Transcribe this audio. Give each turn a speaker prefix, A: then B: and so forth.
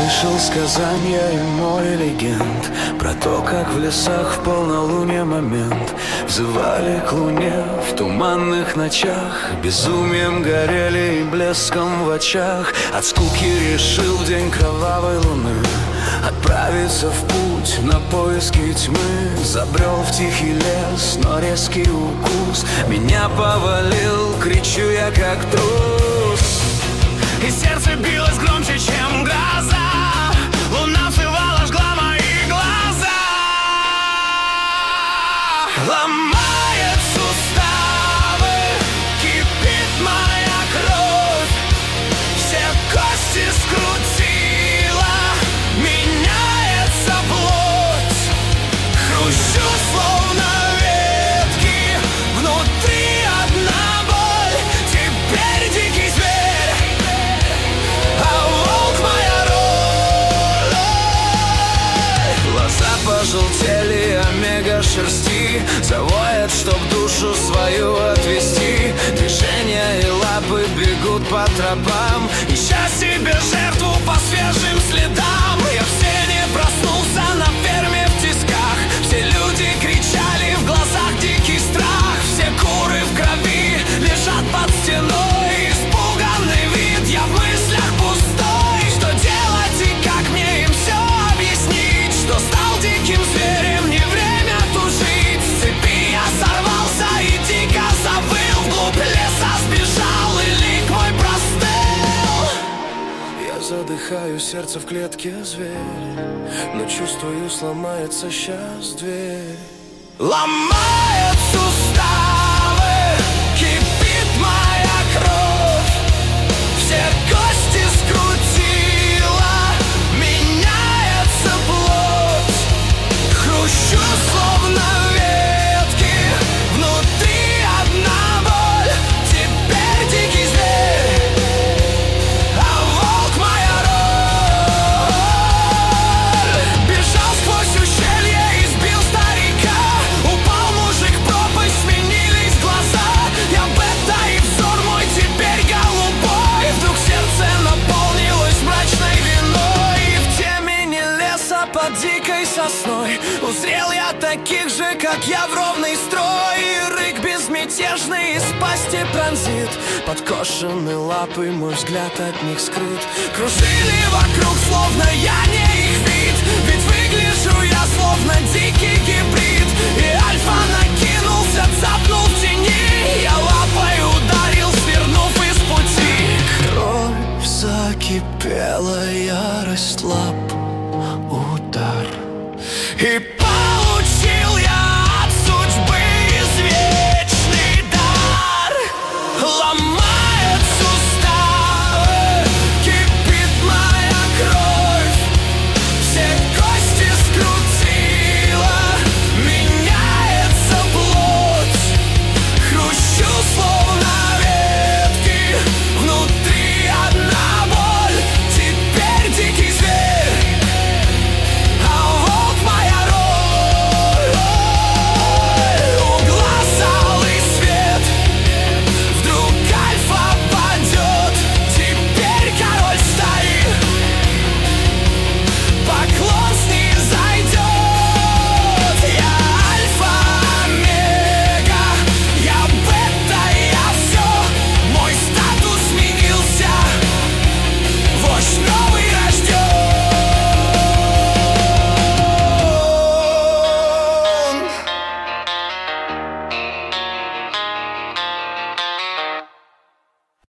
A: Слышал сказания и море легенд про то, как в лесах в полнолуние момент взывали к луне в туманных ночах, безумием горели и блеском в очах. От скуки решил в день кровавой луны отправиться в путь на поиски тьмы. Забрел в тихий лес, но резкий укус меня повалил, кричу я как трус.
B: И сердце билось громче, чем гроза. Луна взрывала, жгла мои глаза. Ломает суставы, кипит моя кровь. Все кости скрутила, меняется плоть. Хрущу, словно ветки, внутри одна боль. Теперь дикий зверь, а волк моя роль.
A: Глаза пожелтели, омега шерсти завоет, чтоб душу свою отвести. Движения и лапы бегут по тропам,
B: Ища себе жертву по свежим следам. Я в сене проснулся на ферме в тисках. Все люди кричали, в глазах дикий страх. Все куры в крови лежат под стеной. Испуганный вид, я в мыслях пустой. Что делать и как мне им все объяснить? Что стал диким зверем, не время тужить. С цепи я сорвался и дико завыл. Вглубь леса сбежал, и лик мой простыл.
A: я задыхаю, сердце в клетке зверь, но чувствую, сломается сейчас дверь.
B: Ломает суставы, кипит моя кровь. Все кости скрутила, меняется плоть. Хрущу, словно ветки, внутри одна боль. Теперь дикий зверь, а волк моя роль. Бежал сквозь ущелье и сбил старика. Упал мужик в пропасть, сменились глаза. Я бета и взор мой теперь голубой. Вдруг сердце наполнилось мрачной виной. И в темени леса под дикой сосной узрел я таких же, как я, в ровный строй. И рык безмятежный из пасти пронзит подкошенные лапы, мой взгляд от них скрыт. Кружили вокруг, словно я не их вид. Ведь выгляжу я словно дикий гибрид. И альфа накинулся, цапнул в тени. Я лапой ударил, свернув из пути.
A: Кровь закипела, ярость лап, удар.
B: И